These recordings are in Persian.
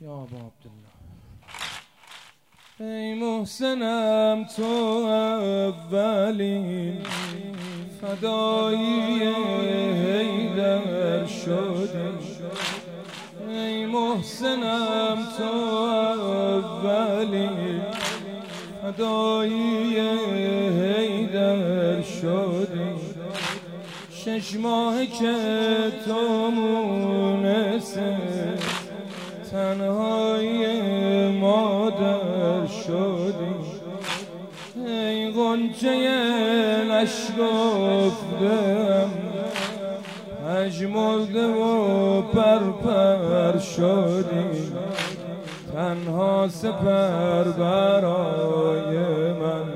یا ابا عبدالله. ای محسنم تو اولین فدایی حیدر شدی. ای محسنم تو اولین فدایی حیدر شدی. 6 ماه که تو مونس تنهایی مادر شدی. ای غنچه نشکفتم پژمرده و پرپر شدی. تنها سپر برای من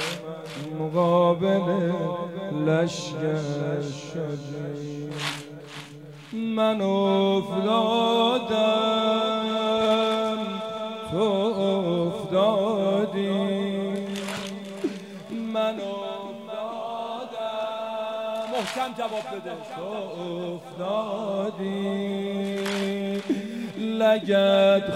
مقابل لشکر شدی. من افتادم تو افتادی. من افتادم محکم جواب بده. تو افتادی. لگد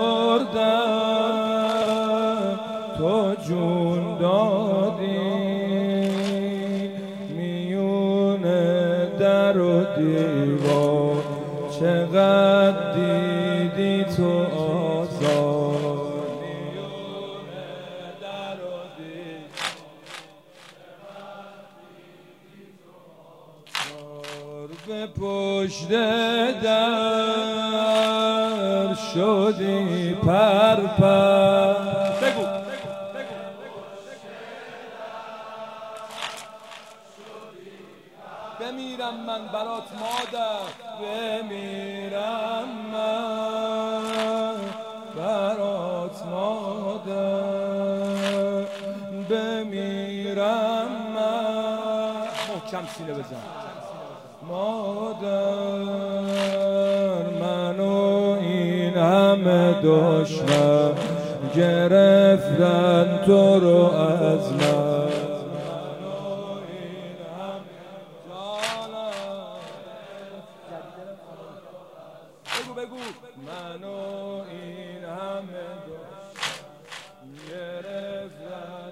خوردم تو جون دادی. میون در و دیوار چقدر دیدی تو آزار. میون در و دیوار به پشت در شدی پرپر. بگو بمیرم من برات مادر. بمیرم من برات مادر. بمیرم من محکم سینه بزن. مادر. منو این همه دشمن گرفتن تو رو از من. بگو منو این همه گرفتن.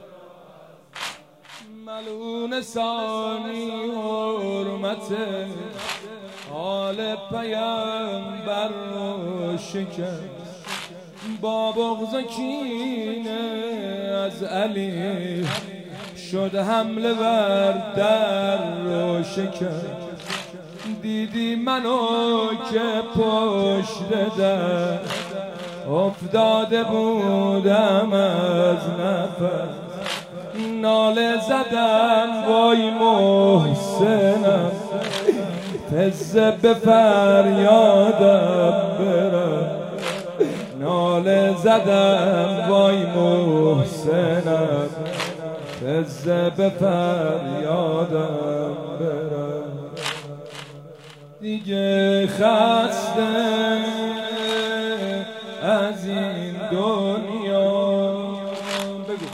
ملون ثانی حرمت آل پیامبر رو شکست. با بغض و کینه از علی شد حمله بر در رو شکست. دیدی منو که پشت در افتاده بودم از نفس. ناله زدم وای محسنم تزه به فریادم برم. ناله زدم وای محسنم تزه به فریادم برم. دیگه خسته از این دنیا. بگو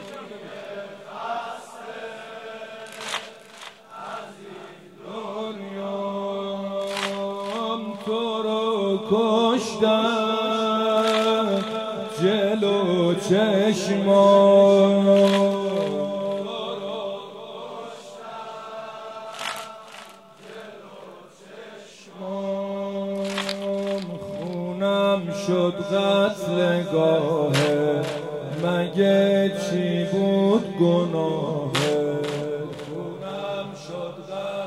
تو رو کشتم جلو چشمام. خونم شد قتلگاهه مگه چی بود گناهه. خونم شد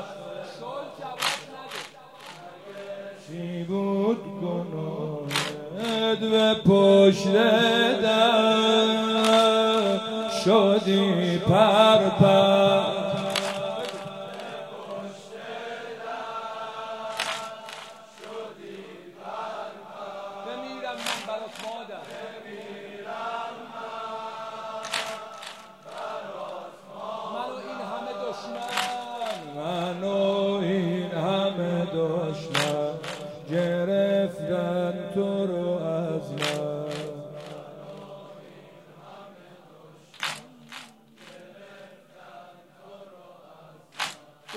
چی بود گناهت. به پشت در شدی پرپر. بمیرم من برات مادر. منو این همه دشمن. منو این همه دشمن گرفتن تو رو از من.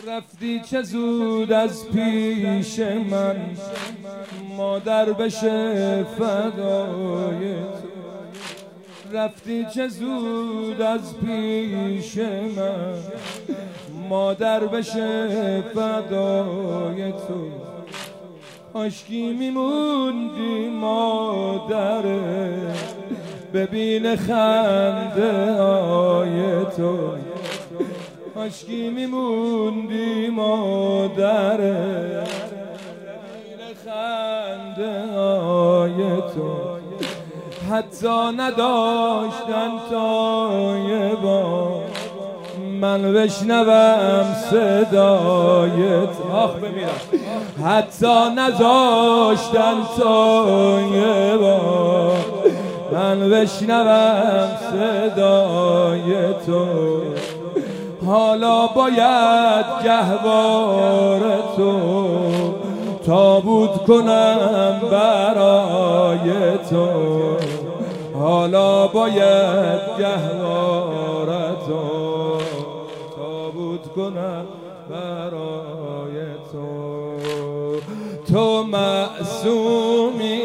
رفتی چه زود از پیش من، مادر بشه فدای تو. رفتی چه زود از پیش من، مادر بشه فدای تو. کاشکی میموندی مادره، ببین خنده های تو. کاشکی میموندی مادره، ببین خنده های تو. حتی نداشتن تا یه بار من بشنوم صدایت. آخ بمیرم. حتی نداشتن تا یه بار من بشنوم صدای تو. حالا باید گهوار تو تابوت کنم برای تو. حالا باید گهوار تو تابوت کنم برای تو. تو معصومی،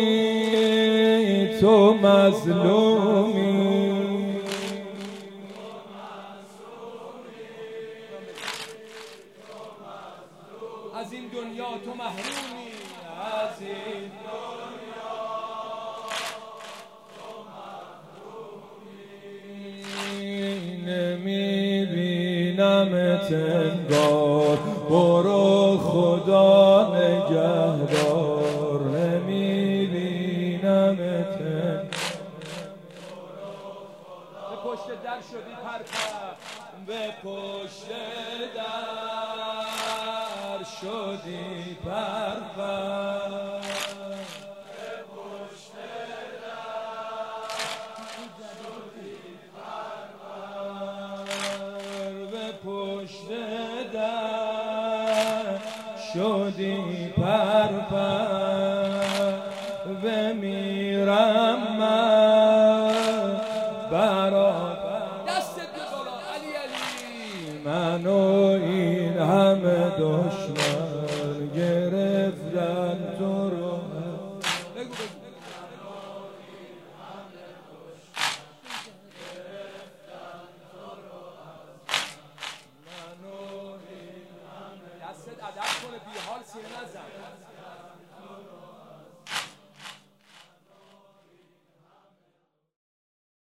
تو مظلومی، از این دنیا تو محرومی، از این دنیا تو محرومی. نمیبینمت انگار، برو خدا نگهدار. نمیبینمت به پشت در شدی پرپر، به پشت در شدی پرپر. به پشت در شدی پرپر. به پشت در شدی پرپر. بمیرم من برات. دستت به بالا علی علی. من و این همه دشمن